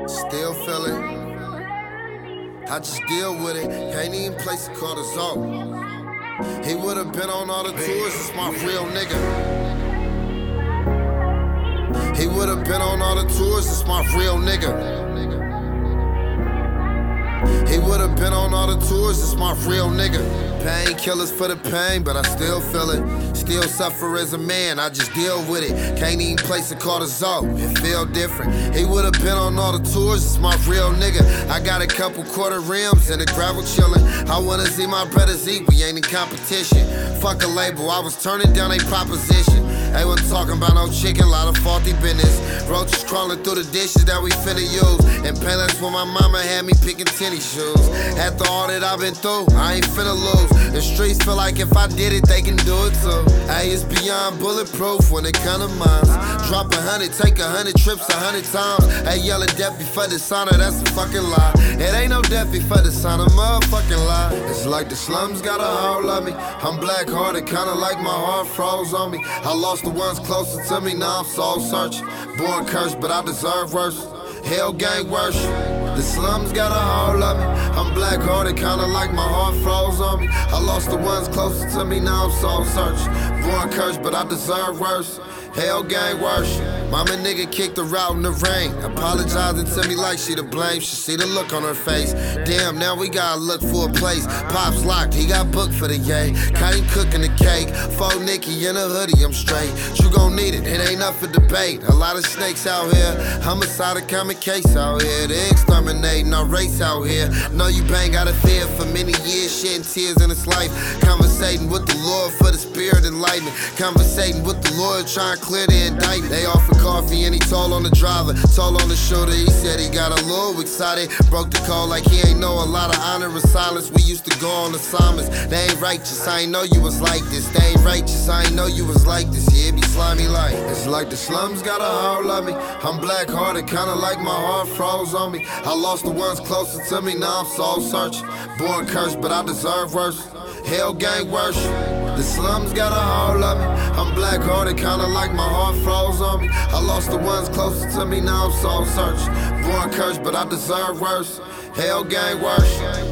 Still feel it. I just deal with it. Can't even place a cortisol. He would've been on all the tours, it's my real nigga. He would've been on all the tours, it's my real nigga. He would've been on all the tours, it's my real nigga. Painkillers for the pain, but I still feel it. Still suffer as a man, I just deal with it. Can't even place a cortisol, it feel different. He would've been on all the tours, it's my real nigga. I got a couple quarter rims and a gravel chillin'. I wanna see my brothers eat, we ain't in competition. Fuck a label, I was turning down a proposition. They wasn't talking about no chicken, lot of faulty business. Roaches crawling through the dishes that we finna use. And painless when my mama had me picking tennis shoes. After all that I've been through, I ain't finna lose. The streets feel like if I did it, they can do it too. Hey, it's beyond bulletproof when it come to mines. Drop 100, take 100 trips 100 times. Hey, yell at death before dishonor, that's a fucking lie. It ain't no death before dishonor, motherfucking lie. It's like the slums got a hold of me. I'm black hearted, kinda like my heart froze on me. I lost the ones closer to me, now I'm soul searching. Born cursed, but I deserve worse. Hell gang worship. The slums got a hold of me. I'm black hearted, kinda like my heart froze on me. I lost the ones closer to me, now I'm soul searching. Born cursed, but I deserve worse. Hell gang worship. Mama nigga kicked her out in the rain. Apologizing to me like she to blame. She see the look on her face. Damn, now we gotta look for a place. Pop's locked, he got booked for the yay. Can't cooking the cake. Faux Nicky in a hoodie, I'm straight. You gon' need it, it ain't up for debate. A lot of snakes out here. Homicide, a common case out here. They exterminating our race out here. Know you bang out of fear for many years, shedding tears in his life. Conversating with the Lord for the spirit enlightenment. Conversating with the Lord trying to clear the indictment. They offer coffee and he told on the driver, told on the shooter. He said he got a little excited, broke the code like he ain't know a lot of honor and silence. We used to go on assignments. They ain't righteous, I ain't know you was like this. They ain't righteous, I ain't know you was like this. Yeah, it be slimy like. It's like the slums got a hold of me. I'm black hearted, kinda like my heart froze on me. I lost the ones closer to me, now I'm soul searching. Born cursed, but I deserve worse. Hell gang worship. The slums got a hold of me. I'm black hearted, kinda like my heart froze on me. I lost the ones closer to me, now I'm soul searching. Born cursed, but I deserve worse. Hell gang worship.